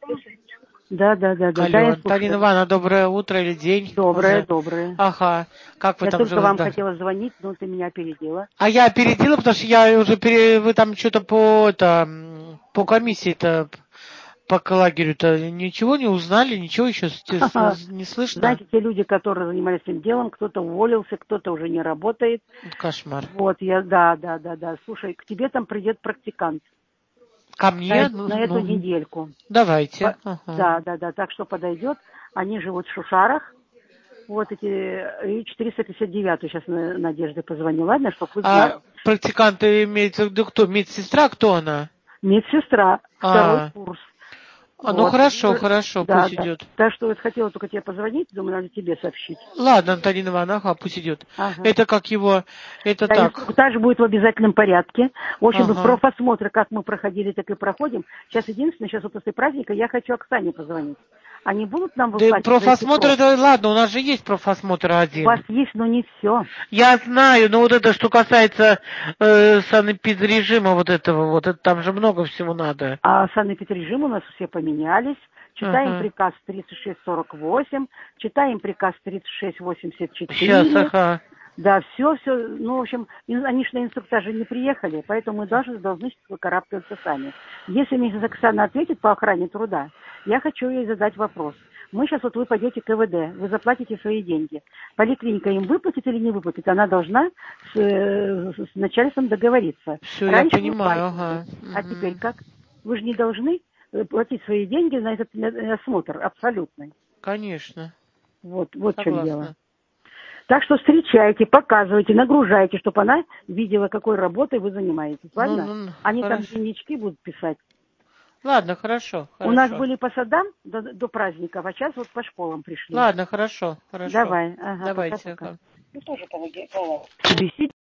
Да. Алло, Антонина Ивановна, доброе утро или день уже. Доброе. Ага, как вы Я там только живете? вам хотела звонить, но ты меня опередила. А я опередила, потому что я уже вы там что-то по комиссии-то, по лагерю-то ничего не узнали, ничего еще не слышно. Знаете, те люди, которые занимались этим делом, кто-то уволился, кто-то уже не работает. Кошмар. Вот, да. Слушай, к тебе там придет практикант. Ко мне? На эту недельку. Давайте. Да. Так что подойдет. Они живут в Шушарах. Вот эти 459 сейчас Надежда позвонила, ладно, чтобы вы знали. Практикант имеется в виду кто? Медсестра? Кто она? Медсестра, второй курс. Ну хорошо, пусть Да. идет. Так что вот хотела только тебе позвонить, думаю, надо тебе сообщить. Ладно, Антонина Ивановна, пусть идет. Ага. Это как его, это Да, так. инструктаж будет в обязательном порядке. В общем, профосмотры, как мы проходили, так и проходим. Сейчас единственное, сейчас вот после праздника я хочу Оксане позвонить. Они будут нам выплачивать? Да, профосмотр, это ладно, у нас же есть профосмотр один. У вас есть, но не все. Я знаю, но вот это, что касается санэпидрежима вот этого, вот это там же много всего надо. А санэпидрежим у нас все поменялись. Читаем приказ 3648, читаем приказ 3684. Сейчас, Да, все. Ну, в общем, они же на инструктаже не приехали, поэтому мы должны выкарабкиваться сами. Если мне сейчас Оксана ответит по охране труда, я хочу ей задать вопрос. Мы сейчас вы пойдете к КВД, вы заплатите свои деньги. Поликлиника им выплатит или не выплатит, она должна с начальством договориться. Все, я Раньше понимаю, А теперь как? Вы же не должны платить свои деньги на этот осмотр абсолютный. Конечно. Вот в чем дело. Так что встречайте, показывайте, нагружайте, чтобы она видела, какой работой вы занимаетесь. Ладно? Они там дневнички будут писать. Ладно, хорошо. У нас были по садам до праздников, а сейчас вот по школам пришли. Ладно, хорошо. Давай. Давайте. Пока. Ты тоже помоги.